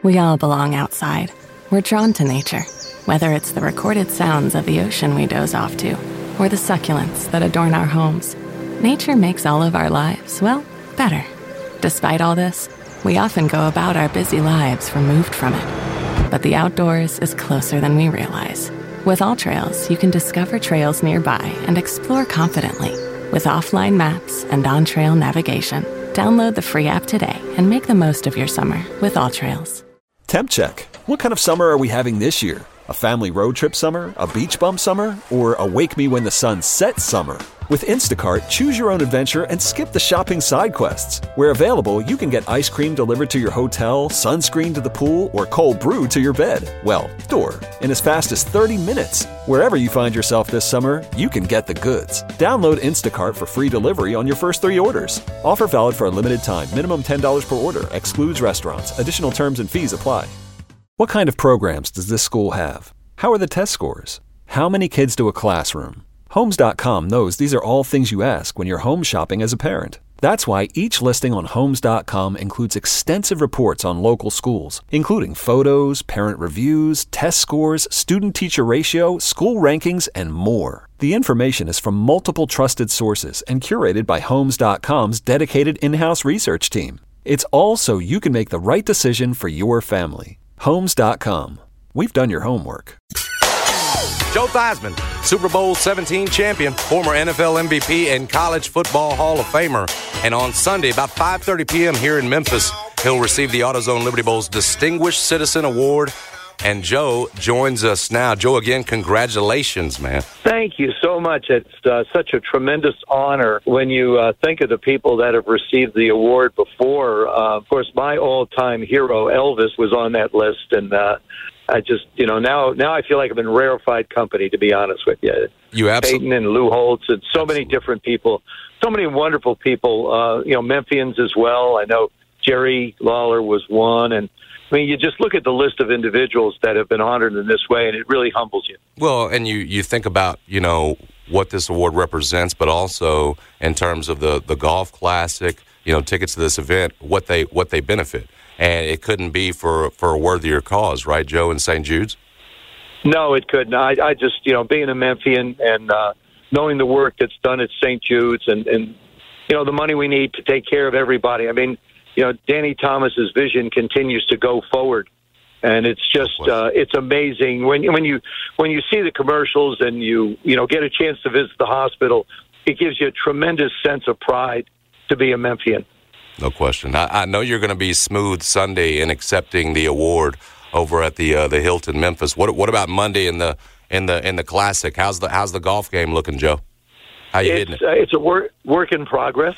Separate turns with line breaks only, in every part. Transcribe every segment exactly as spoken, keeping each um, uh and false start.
We all belong outside. We're drawn to nature, whether it's the recorded sounds of the ocean we doze off to, or the succulents that adorn our homes. Nature makes all of our lives, well, better. Despite all this, we often go about our busy lives removed from it. But the outdoors is closer than we realize. With AllTrails, you can discover trails nearby and explore confidently. With offline maps and on-trail navigation, download the free app today and make the most of your summer with AllTrails.
Temp check. What kind of summer are we having this year? A family road trip summer? A beach bum summer? Or a wake me when the sun sets summer? With Instacart, choose your own adventure and skip the shopping side quests. Where available, you can get ice cream delivered to your hotel, sunscreen to the pool, or cold brew to your bed. Well, door. In as fast as thirty minutes. Wherever you find yourself this summer, you can get the goods. Download Instacart for free delivery on your first three orders. Offer valid for a limited time. Minimum ten dollars per order. Excludes restaurants. Additional terms and fees apply. What kind of programs does this school have? How are the test scores? How many kids do a classroom? Homes dot com knows these are all things you ask when you're home shopping as a parent. That's why each listing on Homes dot com includes extensive reports on local schools, including photos, parent reviews, test scores, student-teacher ratio, school rankings, and more. The information is from multiple trusted sources and curated by Homes dot com's dedicated in-house research team. It's all so you can make the right decision for your family. Homes dot com. We've done your homework.
Joe Theismann, Super Bowl seventeen champion, former N F L M V P and College Football Hall of Famer. And on Sunday, about five thirty p.m. here in Memphis, he'll receive the AutoZone Liberty Bowl's Distinguished Citizen Award. And Joe joins us now. Joe, again, congratulations, man.
Thank you so much. It's uh, such a tremendous honor when you uh, think of the people that have received the award before. Uh, of course, my all-time hero, Elvis, was on that list, and uh, I just, you know, now now I feel like I'm in rarefied company, to be honest with you.
You absolutely.
Peyton and Lou Holtz and so
absolutely.
many different people, so many wonderful people, uh, you know, Memphians as well. I know Jerry Lawler was one, and I mean, you just look at the list of individuals that have been honored in this way, and it really humbles you.
Well, and you, you think about, you know, what this award represents, but also in terms of the, the Golf Classic, you know, tickets to this event, what they what they benefit. And it couldn't be for, for a worthier cause, right, Joe, in Saint Jude's?
No, it couldn't. I, I just, you know, being a Memphian and uh, knowing the work that's done at Saint Jude's and, and, you know, the money we need to take care of everybody. I mean, you know, Danny Thomas's vision continues to go forward, and it's just uh, it's amazing when when you when you see the commercials and you you know get a chance to visit the hospital. It gives you a tremendous sense of pride to be a Memphian.
No question. I, I know you're going to be smooth Sunday in accepting the award over at the uh, the Hilton Memphis. What what about Monday in the in the in the Classic? How's the how's the golf game looking, Joe? How you
it's,
hitting it?
Uh, it's a work work in progress.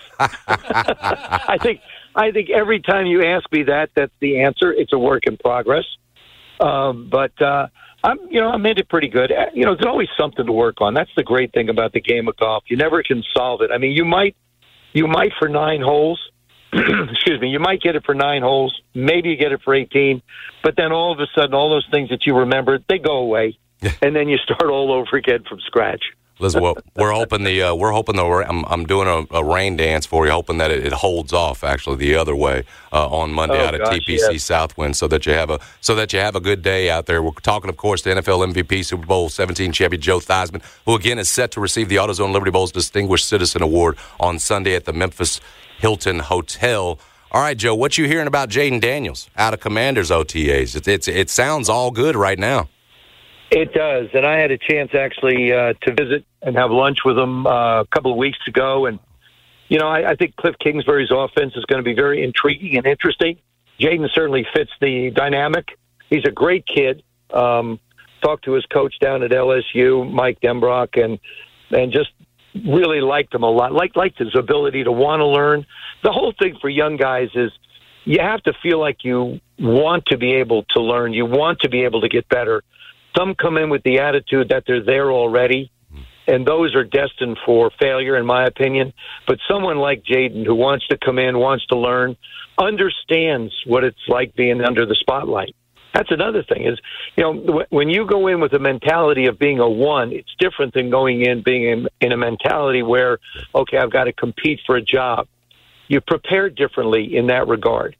I think. I think every time you ask me that, that's the answer. It's a work in progress. Um, but uh, I'm, you know, I made it pretty good. You know, there's always something to work on. That's the great thing about the game of golf. You never can solve it. I mean, you might, you might for nine holes. excuse me. You might get it for nine holes. Maybe you get it for eighteen. But then all of a sudden, all those things that you remembered, they go away, and then you start all over again from scratch.
Liz, well, we're hoping the uh, we're hoping the I'm, I'm doing a, a rain dance for you, hoping that it, it holds off actually the other way uh, on Monday
oh,
out at
gosh,
T P C
yes.
Southwind, so that you have a so that you have a good day out there. We're talking, of course, to N F L M V P, Super Bowl seventeen champion Joe Theismann, who again is set to receive the AutoZone Liberty Bowl's Distinguished Citizen Award on Sunday at the Memphis Hilton Hotel. All right, Joe, what you hearing about Jayden Daniels out of Commanders O T As? It, it's it sounds all good right now.
It does, and I had a chance actually uh, to visit and have lunch with him uh, a couple of weeks ago. And, you know, I, I think Cliff Kingsbury's offense is going to be very intriguing and interesting. Jayden certainly fits the dynamic. He's a great kid. Um, talked to his coach down at L S U, Mike Denbrock, and and just really liked him a lot. Like, liked his ability to want to learn. The whole thing for young guys is you have to feel like you want to be able to learn. You want to be able to get better. Some come in with the attitude that they're there already, and those are destined for failure, in my opinion. But someone like Jayden, who wants to come in, wants to learn, understands what it's like being under the spotlight. That's another thing is, you know, when you go in with a mentality of being a one, it's different than going in being in, in a mentality where, okay, I've got to compete for a job. You prepare differently in that regard.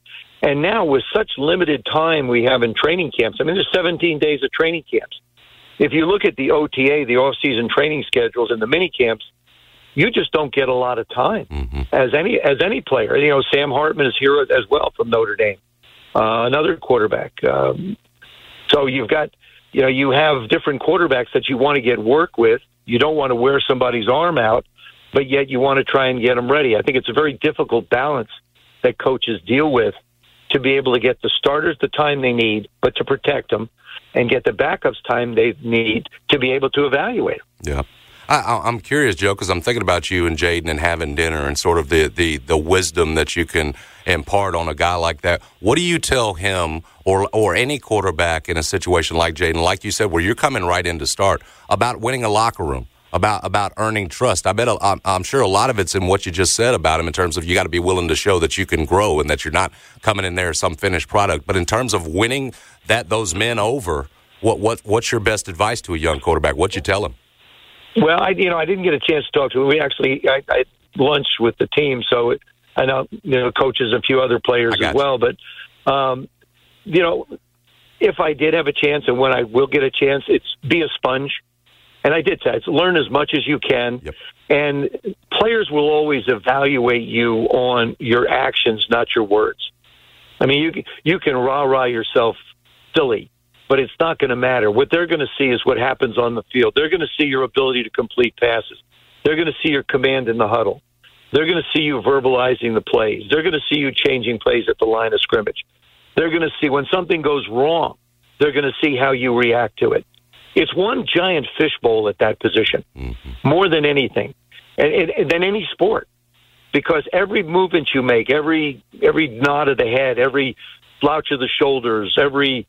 And now with such limited time we have in training camps, I mean, there's seventeen days of training camps. If you look at the O T A, the off-season training schedules, and the mini camps, you just don't get a lot of time mm-hmm. as any as any player. You know, Sam Hartman is here as well from Notre Dame, uh, another quarterback. Um, so you've got, you know, you have different quarterbacks that you want to get work with. You don't want to wear somebody's arm out, but yet you want to try and get them ready. I think it's a very difficult balance that coaches deal with to be able to get the starters the time they need, but to protect them, and get the backups time they need to be able to evaluate them.
Yeah. I, I'm curious, Joe, because I'm thinking about you and Jaden and having dinner and sort of the, the, the wisdom that you can impart on a guy like that. What do you tell him or or any quarterback in a situation like Jaden, like you said, where you're coming right in to start, about winning a locker room, about about earning trust? I bet a, I'm, I'm sure a lot of it's in what you just said about him in terms of you got to be willing to show that you can grow and that you're not coming in there as some finished product. But in terms of winning that those men over, what what what's your best advice to a young quarterback? What'd you tell him?
Well, I you know I didn't get a chance to talk to him. We actually I, I lunched with the team, so it, I know you know coaches and a few other players as well. But um, you know, if I did have a chance, and when I will get a chance, it's be a sponge. And I did say it's learn as much as you can. Yep. And players will always evaluate you on your actions, not your words. I mean, you you can rah rah yourself silly, but it's not going to matter. What they're going to see is what happens on the field. They're going to see your ability to complete passes. They're going to see your command in the huddle. They're going to see you verbalizing the plays. They're going to see you changing plays at the line of scrimmage. They're going to see when something goes wrong, they're going to see how you react to it. It's one giant fishbowl at that position, mm-hmm. more than anything, and, and, and than any sport, because every movement you make, every every nod of the head, every slouch of the shoulders, every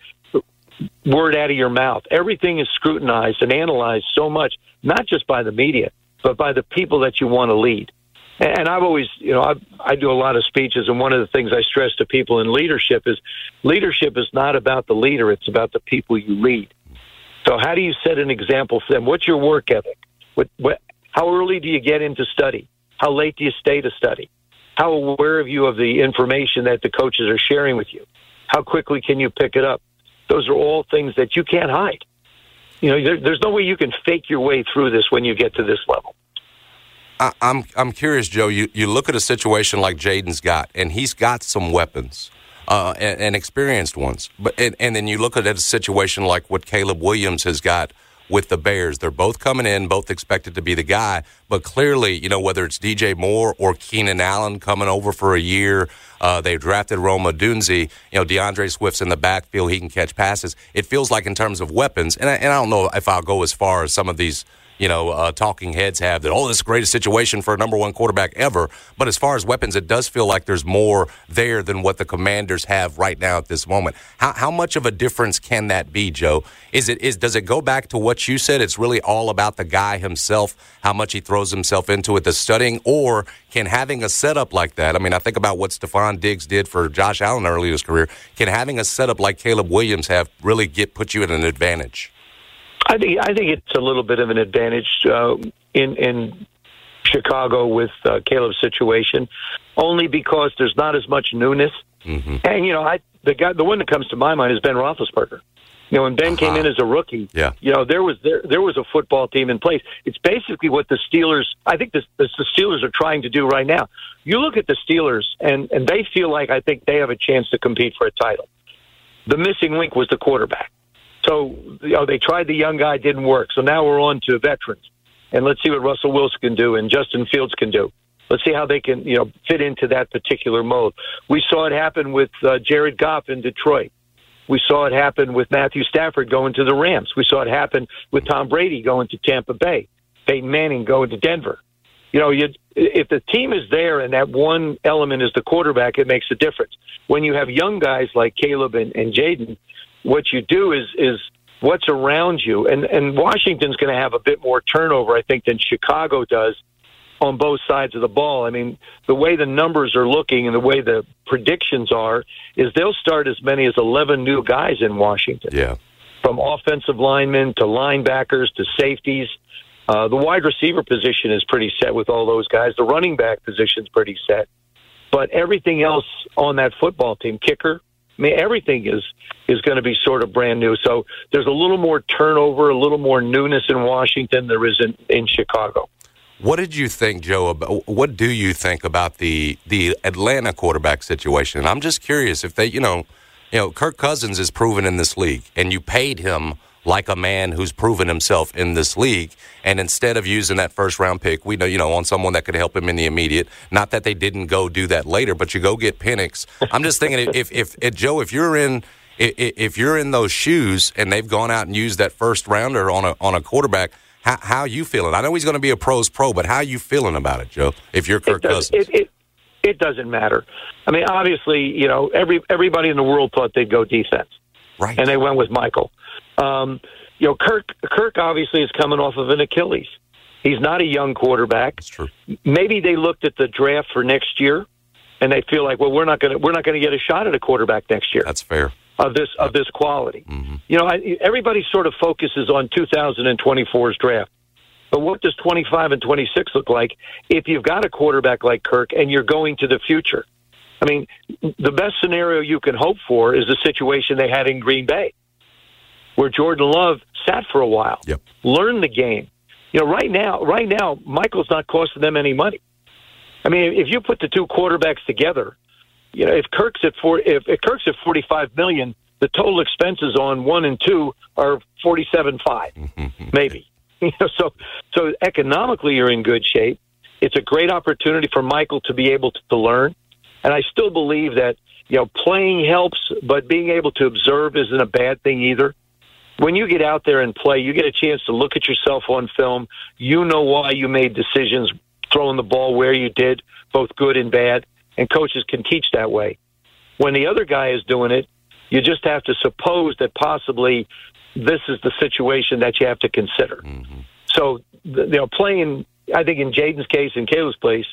word out of your mouth, everything is scrutinized and analyzed so much, not just by the media, but by the people that you want to lead. And, and I've always, you know, I, I do a lot of speeches, and one of the things I stress to people in leadership is leadership is not about the leader; it's about the people you lead. So how do you set an example for them? What's your work ethic? What, what, how early do you get into study? How late do you stay to study? How aware are you of the information that the coaches are sharing with you? How quickly can you pick it up? Those are all things that you can't hide. You know, there, there's no way you can fake your way through this when you get to this level.
I, I'm I'm curious, Joe. You, you look at a situation like Jaden's got, and he's got some weapons. Uh, and, and experienced ones. But and, and then you look at a situation like what Caleb Williams has got with the Bears. They're both coming in, both expected to be the guy. But clearly, you know, whether it's D J Moore or Keenan Allen coming over for a year, uh, they drafted Rome Odunze. You know, DeAndre Swift's in the backfield. He can catch passes. It feels like in terms of weapons, and I, and I don't know if I'll go as far as some of these you know, uh, talking heads have that, oh, this is the greatest situation for a number one quarterback ever. But as far as weapons, it does feel like there's more there than what the Commanders have right now at this moment. How how much of a difference can that be, Joe? Is it is does it go back to what you said? It's really all about the guy himself, how much he throws himself into it, the studying, or can having a setup like that? I mean, I think about what Stephon Diggs did for Josh Allen early in his career. Can having a setup like Caleb Williams have really get put you at an advantage?
I think I think it's a little bit of an advantage uh, in in Chicago with uh, Caleb's situation, only because there's not as much newness. Mm-hmm. And you know, I the guy the one that comes to my mind is Ben Roethlisberger. You know, when Ben uh-huh. came in as a rookie, yeah. you know, there was there there was a football team in place. It's basically what the Steelers. I think the, the Steelers are trying to do right now. You look at the Steelers, and and they feel like I think they have a chance to compete for a title. The missing link was the quarterback. So, you know, they tried the young guy, didn't work. So now we're on to veterans. And let's see what Russell Wilson can do and Justin Fields can do. Let's see how they can, you know, fit into that particular mode. We saw it happen with uh, Jared Goff in Detroit. We saw it happen with Matthew Stafford going to the Rams. We saw it happen with Tom Brady going to Tampa Bay. Peyton Manning going to Denver. You know, you, if the team is there and that one element is the quarterback, it makes a difference. When you have young guys like Caleb and, and Jaden, what you do is is what's around you. And, and Washington's going to have a bit more turnover, I think, than Chicago does on both sides of the ball. I mean, the way the numbers are looking and the way the predictions are is they'll start as many as eleven new guys in Washington.
Yeah.
From offensive linemen to linebackers to safeties. Uh, the wide receiver position is pretty set with all those guys. The running back position is pretty set. but everything else on that football team, kicker, I mean, everything is is going to be sort of brand new. So there's a little more turnover, a little more newness in Washington than there is in, in Chicago.
What did you think, Joe, about, what do you think about the the Atlanta quarterback situation? And I'm just curious if they, you know, you know, Kirk Cousins is proven in this league, and you paid him like a man who's proven himself in this league, and instead of using that first-round pick, we know, you know, on someone that could help him in the immediate, not that they didn't go do that later, but you go get Penix. I'm just thinking, if, if, if Joe, if you're in if, if you're in those shoes and they've gone out and used that first-rounder on a on a quarterback, How, how are you feeling? I know he's going to be a pro's pro, but how are you feeling about it, Joe, if you're Kirk
it does,
Cousins?
It, it, it doesn't matter. I mean, obviously, you know, every everybody in the world thought they'd go defense.
Right.
And they went with Michael. Um, you know, Kirk Kirk obviously is coming off of an Achilles. He's not a young quarterback.
That's true.
Maybe they looked at the draft for next year, and they feel like, well, we're not going to we're not going to get a shot at a quarterback next year.
That's fair.
Of this of this quality.
Mm-hmm.
You know, I, everybody sort of focuses on two thousand twenty-four's draft. But what does twenty-five and twenty-six look like if you've got a quarterback like Kirk and you're going to the future? I mean, the best scenario you can hope for is the situation they had in Green Bay, where Jordan Love sat for a while,
yep.
learned the game. You know, right now, right now, Michael's not costing them any money. I mean, if you put the two quarterbacks together, you know, if Kirk's at four, if, if Kirk's at forty-five million, the total expenses on one and two are forty-seven five, maybe. You know, so, so economically, you're in good shape. It's a great opportunity for Michael to be able to, to learn. And I still believe that, you know, playing helps, but being able to observe isn't a bad thing either. When you get out there and play, you get a chance to look at yourself on film. You know why you made decisions throwing the ball where you did, both good and bad. And coaches can teach that way. When the other guy is doing it, you just have to suppose that possibly this is the situation that you have to consider. Mm-hmm. So, you know, playing, I think in Jaden's case, in Caleb's place,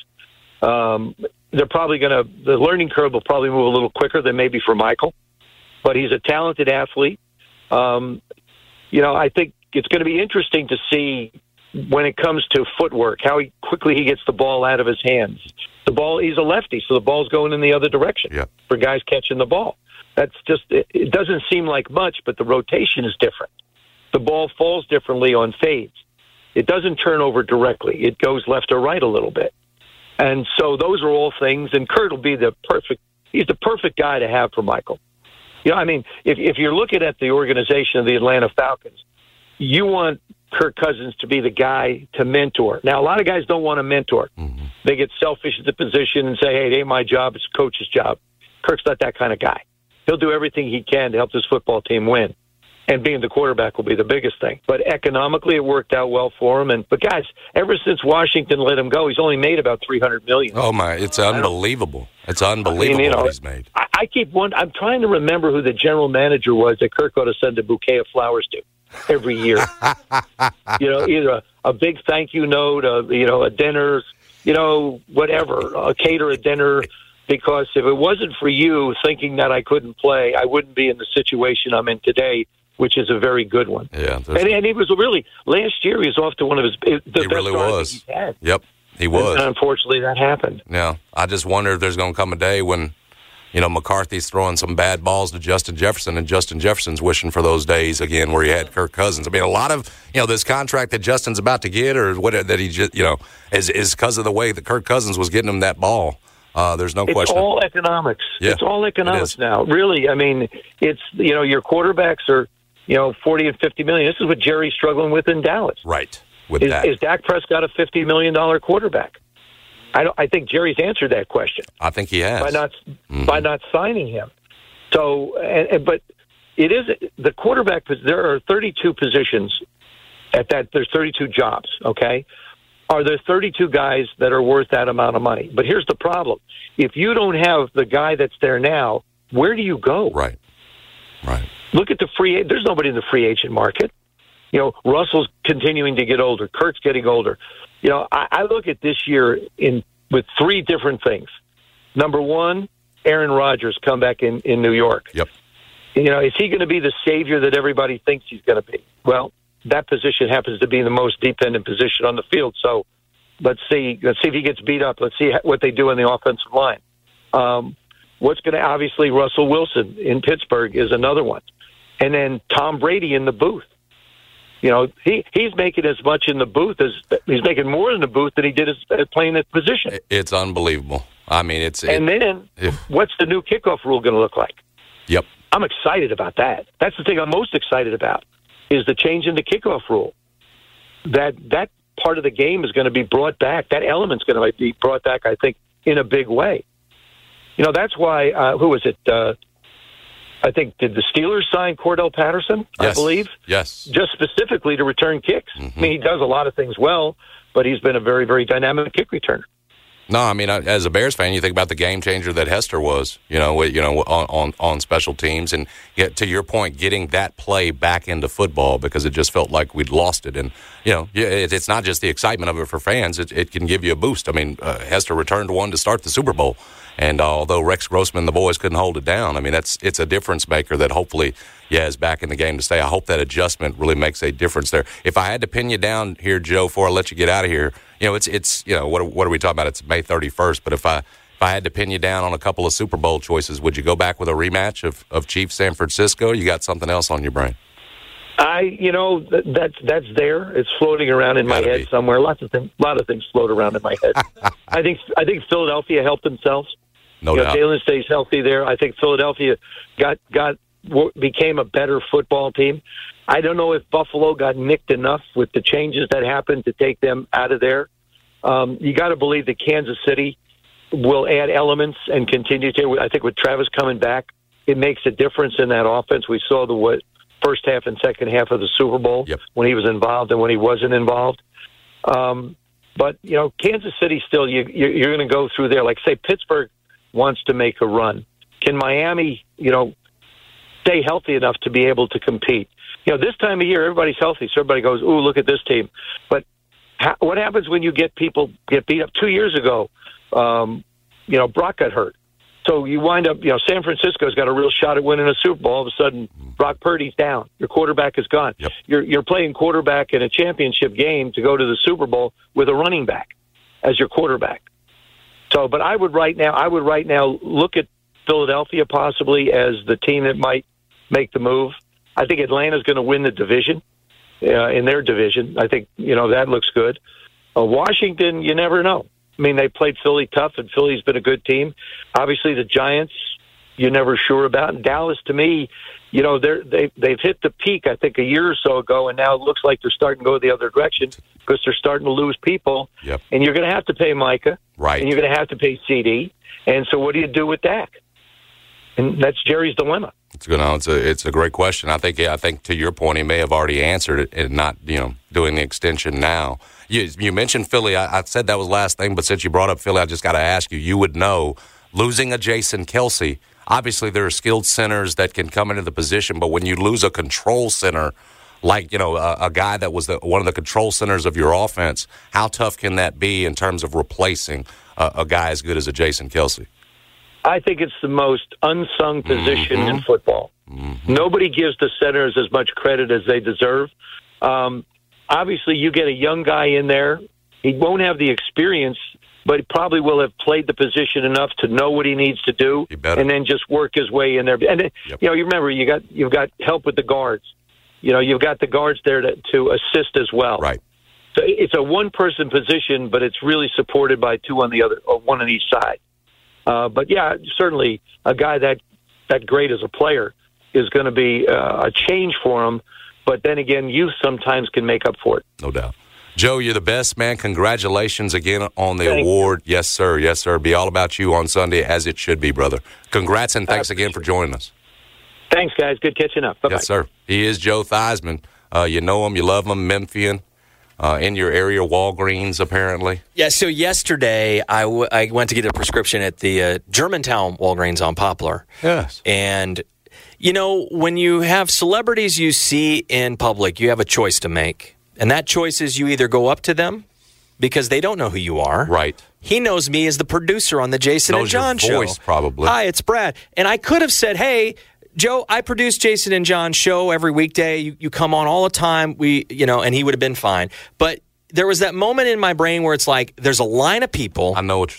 um, they're probably going to, the learning curve will probably move a little quicker than maybe for Michael. But he's a talented athlete. Um, you know, I think it's going to be interesting to see when it comes to footwork, how he, quickly he gets the ball out of his hands. The ball, he's a lefty, so the ball's going in the other direction
yeah.
for guys catching the ball. That's just, it, it doesn't seem like much, but the rotation is different. The ball falls differently on fades. It doesn't turn over directly. It goes left or right a little bit. And so those are all things, and Kurt will be the perfect, he's the perfect guy to have for Michael. You know, I mean, if, if you're looking at the organization of the Atlanta Falcons, you want Kirk Cousins to be the guy to mentor. Now, a lot of guys don't want to mentor. Mm-hmm. They get selfish at the position and say, hey, it ain't my job, it's coach's job. Kirk's not that kind of guy. He'll do everything he can to help this football team win. And being the quarterback will be the biggest thing. But economically, it worked out well for him. And but guys, ever since Washington let him go, he's only made about three hundred million dollars.
Oh my! It's unbelievable. It's unbelievable I mean, you know, what he's made.
I, I keep one. I'm trying to remember who the general manager was that Kirk ought to send a bouquet of flowers to every year. You know, either a, a big thank you note, a, you know, a dinner, you know, whatever, a cater a dinner. Because if it wasn't for you thinking that I couldn't play, I wouldn't be in the situation I'm in today, which is a very good one.
Yeah,
and, and he was really, last year he was off to one of his the
he
best
really was.
He had.
Yep, he was.
And unfortunately, that happened.
Yeah, I just wonder if there's going to come a day when, you know, McCarthy's throwing some bad balls to Justin Jefferson, and Justin Jefferson's wishing for those days again where he had Kirk Cousins. I mean, a lot of, you know, this contract that Justin's about to get or what that he just, you know, is is because of the way that Kirk Cousins was getting him that ball. Uh, there's no
it's
question.
It's all economics.
Yeah,
it's all economics
it
now. Really, I mean, it's, you know, your quarterbacks are, you know, forty and fifty million. This is what Jerry's struggling with in Dallas.
Right. With
is,
that.
Is Dak Prescott a fifty million dollars quarterback? I don't, I think Jerry's answered that question.
I think he has.
By not,
mm-hmm.
by not signing him. So, and, and, but it is, the quarterback, there are thirty-two positions at that, there's thirty-two jobs, okay? Are there thirty-two guys that are worth that amount of money? But here's the problem. If you don't have the guy that's there now, where do you go?
Right. Right.
Look at the free, there's nobody in the free agent market. You know, Russell's continuing to get older. Kirk's getting older. You know, I, I look at this year in with three different things. Number one, Aaron Rodgers come back in, in New York.
Yep.
You know, is he going to be the savior that everybody thinks he's going to be? Well, that position happens to be the most dependent position on the field. So let's see. Let's see if he gets beat up. Let's see what they do in the offensive line. Um, what's going to obviously Russell Wilson in Pittsburgh is another one, and then Tom Brady in the booth. You know, he, he's making as much in the booth as he's making more in the booth than he did as, as playing that position.
It's unbelievable. I mean, it's
and
it,
then
if,
what's the new kickoff rule going to look like?
Yep,
I'm excited about that. That's the thing I'm most excited about is the change in the kickoff rule. That that part of the game is going to be brought back. That element's going to be brought back, I think, in a big way. You know, that's why. Uh, who was it? Uh, I think, did the Steelers sign Cordell Patterson,
yes.
I believe?
Yes.
Just specifically to return kicks.
Mm-hmm.
I mean, he does a lot of things well, but he's been a very, very dynamic kick returner.
No, I mean, as a Bears fan, you think about the game changer that Hester was, you know, you know, on, on, on special teams. And get, to your point, getting that play back into football because it just felt like we'd lost it. And, you know, it, it's not just the excitement of it for fans. It, it can give you a boost. I mean, uh, Hester returned one to start the Super Bowl. And uh, although Rex Grossman and the boys couldn't hold it down, I mean, that's it's a difference maker that hopefully, yeah, is back in the game to stay. I hope that adjustment really makes a difference there. If I had to pin you down here, Joe, before I let you get out of here, you know, it's, it's you know, what, what are we talking about? It's May thirty-first. But if I if I had to pin you down on a couple of Super Bowl choices, would you go back with a rematch of, of Chiefs San Francisco? You got something else on your brain?
I, you know, th- that's that's there. It's floating around in my
Gotta
head
be.
somewhere. Lots of things, a lot of things float around in my head. I think I think Philadelphia helped themselves.
No
you know,
doubt.
Jalen stays healthy there. I think Philadelphia got got became a better football team. I don't know if Buffalo got nicked enough with the changes that happened to take them out of there. Um, you got to believe that Kansas City will add elements and continue to. I think with Travis coming back, it makes a difference in that offense. We saw the what, first half and second half of the Super Bowl
yep.
when he was involved and when he wasn't involved. Um, but you know, Kansas City still you, you're going to go through there. Like say Pittsburgh wants to make a run. Can Miami, you know, stay healthy enough to be able to compete? You know, this time of year, everybody's healthy, so everybody goes, ooh, look at this team. But ha- what happens when you get people get beat up? Two years ago, um, you know, Brock got hurt. So you wind up, you know, San Francisco's got a real shot at winning a Super Bowl. All of a sudden, Brock Purdy's down. Your quarterback is gone.
Yep.
You're, you're playing quarterback in a championship game to go to the Super Bowl with a running back as your quarterback. So, but I would right now, I would right now look at Philadelphia possibly as the team that might make the move. I think Atlanta's going to win the division uh, in their division. I think, you know, that looks good. Uh, Washington, you never know. I mean, they played Philly tough, and Philly's been a good team. Obviously, the Giants, you're never sure about. And Dallas, to me, you know, they're, they, they've hit the peak, I think, a year or so ago, and now it looks like they're starting to go the other direction because they're starting to lose people.
Yep.
And you're going to have to pay Micah.
Right.
And you're going to have to pay C D. And so what do you do with Dak? And that's Jerry's dilemma.
It's good. It's a it's a great question. I think I think to your point, he may have already answered it and not you know doing the extension now. You you mentioned Philly. I, I said that was the last thing, but since you brought up Philly, I just got to ask you. You would know losing a Jason Kelce. Obviously, there are skilled centers that can come into the position, but when you lose a control center, like you know a, a guy that was the, one of the control centers of your offense, how tough can that be in terms of replacing a, a guy as good as a Jason Kelce?
I think it's the most unsung position
mm-hmm.
in football.
Mm-hmm.
Nobody gives the centers as much credit as they deserve. Um, obviously, you get a young guy in there. He won't have the experience, but he probably will have played the position enough to know what he needs to do, and then just work his way in there. And then, yep. you know, you remember you got you've got help with the guards. You know, you've got the guards there to, to assist as well.
Right.
So it's a one-person position, but it's really supported by two on the other, or one on each side. Uh, but, yeah, certainly a guy that, that great as a player is going to be uh, a change for him. But then again, youth sometimes can make up for it.
No doubt. Joe, you're the best, man. Congratulations again on the
Thank
award. You. Yes, sir. Yes, sir. Be all about you on Sunday, as it should be, brother. Congrats, and thanks again for joining us.
Thanks, guys. Good catching up. Bye-bye.
Yes, sir. He is Joe Theismann. Uh, you know him. You love him. Memphian. Uh, in your area, Walgreens, apparently.
Yeah, so yesterday I, w- I went to get a prescription at the uh, Germantown Walgreens on Poplar.
Yes.
And, you know, when you have celebrities you see in public, you have a choice to make. And that choice is you either go up to them because they don't know who you are.
Right.
He knows me as the producer on the Jason
knows
and John
your voice,
show.
Probably.
Hi, it's Brad. And I could have said, hey, Joe, I produce Jason and John's show every weekday. You, you come on all the time. We, you know, and he would have been fine. But there was that moment in my brain where it's like, there's a line of people.
I know what you're saying.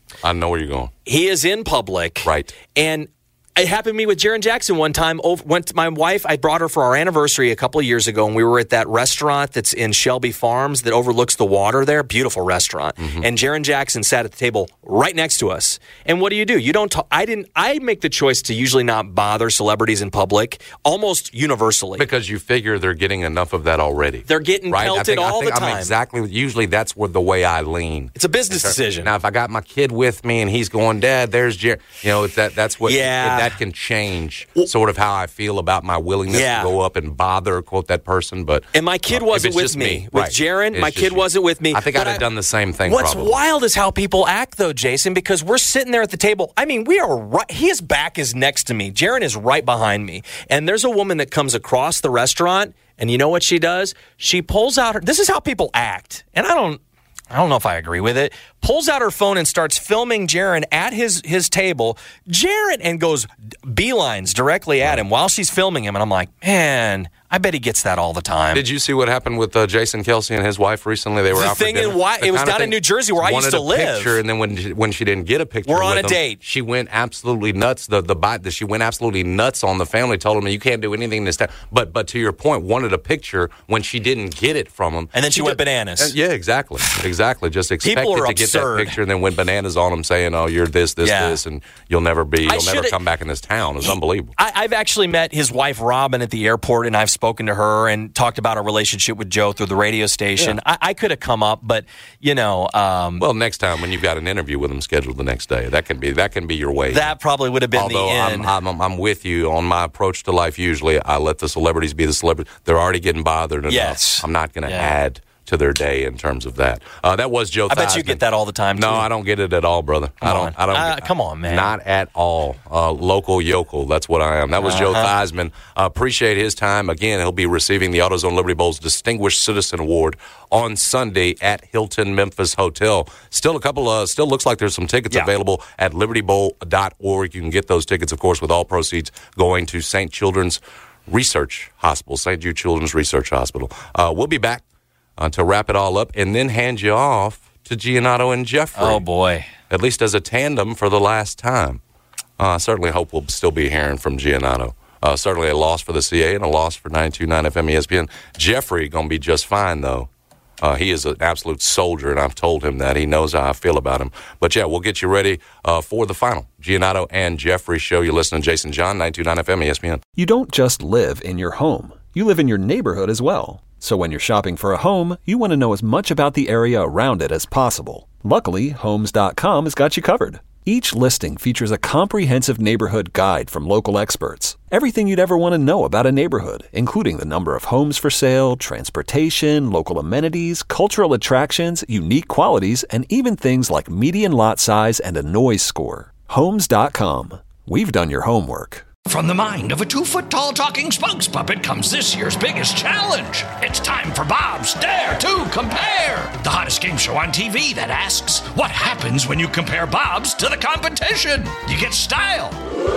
I know where you're going.
He is in public.
Right.
And it happened to me with Jaron Jackson one time. Over, went to my wife. I brought her for our anniversary a couple of years ago, and we were at that restaurant that's in Shelby Farms that overlooks the water there. Beautiful restaurant. Mm-hmm. And Jaron Jackson sat at the table right next to us. And what do you do? You don't talk. I didn't. I make the choice to usually not bother celebrities in public, almost universally,
because you figure they're getting enough of that already.
They're getting
right?
pelted
I think,
all
I think
the time.
I'm exactly. Usually, that's where the way I lean.
It's a business decision.
Now, if I got my kid with me and he's going, Dad, there's Jaron. You know, that that's what.
Yeah.
That can change. Sort of how I feel about my willingness
yeah.
to go up and bother, quote, that person. But
and my kid
uh,
wasn't with
me.
me. With
right.
Jaron,
it's
my kid
you.
wasn't with me.
I think
but
I'd have
I,
done the same thing,
What's
probably.
wild is how people act, though, Jason, because we're sitting there at the table. I mean, we are right. His back is next to me. Jaron is right behind me. And there's a woman that comes across the restaurant, and you know what she does? She pulls out her – this is how people act. And I don't – I don't know if I agree with it. Pulls out her phone and starts filming Jaron at his, his table. Jaron and goes beelines directly at him while she's filming him. And I'm like, man, I bet he gets that all the time.
Did you see what happened with uh, Jason Kelsey and his wife recently? They were
the
out for
thing
dinner.
in why, it was down in New Jersey where I used to
a
live.
Picture, and then when she, when she didn't get a picture,
we're on
with
a
him,
date.
She went absolutely nuts. The the bite she went absolutely nuts on the family. Told them you can't do anything this time. But but to your point, wanted a picture when she didn't get it from him,
and then she, she
went
did, bananas.
Uh, yeah, exactly, exactly. Just expected
People are
to
absurd.
get that picture, and then went bananas on him, saying, "Oh, you're this, this,
yeah.
this, and you'll never be, you'll
I
never come back in this town." It's unbelievable.
I, I've actually met his wife Robin at the airport, and I've spoken to her and talked about a relationship with Joe through the radio station. Yeah. I, I could have come up, but you know. Um,
well, next time when you've got an interview with him scheduled the next day, that can be that can be your way.
That probably would have been
Although
the end.
I'm, I'm, I'm with you on my approach to life. Usually, I let the celebrities be the celebrities. They're already getting bothered enough.
Yes.
I'm not going to
yeah.
add to their day in terms of that. Uh, that was Joe.
I bet
Theismann.
you get that all the time. Too.
No, I don't get it at all, brother.
Come
I don't.
On.
I don't.
Uh,
get,
come on, man.
Not at all. Uh, local yokel. That's what I am. That was uh-huh. Joe Theismann. Uh, appreciate his time. Again, he'll be receiving the AutoZone Liberty Bowl's Distinguished Citizen Award on Sunday at Hilton Memphis Hotel. Still a couple. Uh, still looks like there's some tickets
yeah.
available at liberty bowl dot org. You can get those tickets, of course, with all proceeds going to Saint Children's Research Hospital, Saint Jude Children's Research Hospital. Uh, we'll be back uh, to wrap it all up and then hand you off to Giannotto and Jeffrey.
Oh, boy.
At least as a tandem for the last time. I uh, certainly hope we'll still be hearing from Giannotto. Uh, certainly a loss for the C A and a loss for ninety-two point nine F M E S P N. Jeffrey going to be just fine, though. Uh, he is an absolute soldier, and I've told him that. He knows how I feel about him. But, yeah, we'll get you ready uh, for the final Giannotto and Jeffrey show. You listen to Jason John, ninety-two point nine F M E S P N.
You don't just live in your home. You live in your neighborhood as well. So when you're shopping for a home, you want to know as much about the area around it as possible. Luckily, Homes dot com has got you covered. Each listing features a comprehensive neighborhood guide from local experts. Everything you'd ever want to know about a neighborhood, including the number of homes for sale, transportation, local amenities, cultural attractions, unique qualities, and even things like median lot size and a noise score. Homes dot com. We've done your homework.
From the mind of a two-foot-tall talking spokes puppet comes this year's biggest challenge. It's time for Bob's Dare to Compare, the hottest game show on T V that asks, what happens when you compare Bob's to the competition? You get style.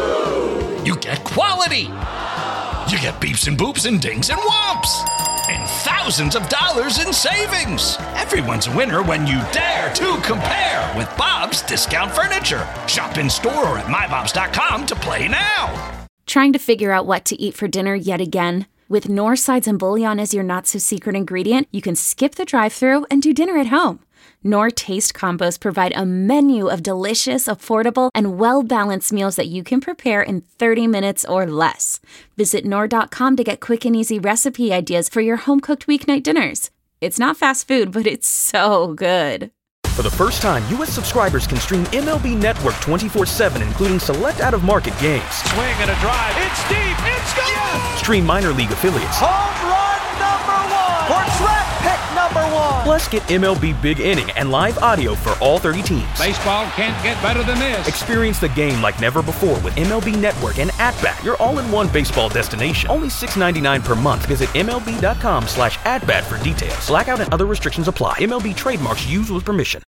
You get quality. You get beeps and boops and dings and whomps. And thousands of dollars in savings. Everyone's a winner when you dare to compare with Bob's Discount Furniture. Shop in store or at my bobs dot com to play now.
Trying to figure out what to eat for dinner yet again? With Knorr sides and bouillon as your not-so-secret ingredient, you can skip the drive-thru and do dinner at home. Knorr Taste Combos provide a menu of delicious, affordable, and well-balanced meals that you can prepare in thirty minutes or less. Visit Knorr dot com to get quick and easy recipe ideas for your home-cooked weeknight dinners. It's not fast food, but it's so good.
For the first time, U S subscribers can stream M L B Network twenty-four seven, including select out-of-market games.
Swing and a drive. It's deep. It's gone. Yes.
Stream minor league affiliates.
Home run number one. Or draft pick number one.
Plus, get M L B Big Inning and live audio for all thirty teams.
Baseball can't get better than this.
Experience the game like never before with M L B Network and At-Bat, your all-in-one baseball destination. Only six dollars and ninety-nine cents per month. Visit M L B dot com slash at bat for details. Blackout and other restrictions apply. M L B trademarks used with permission.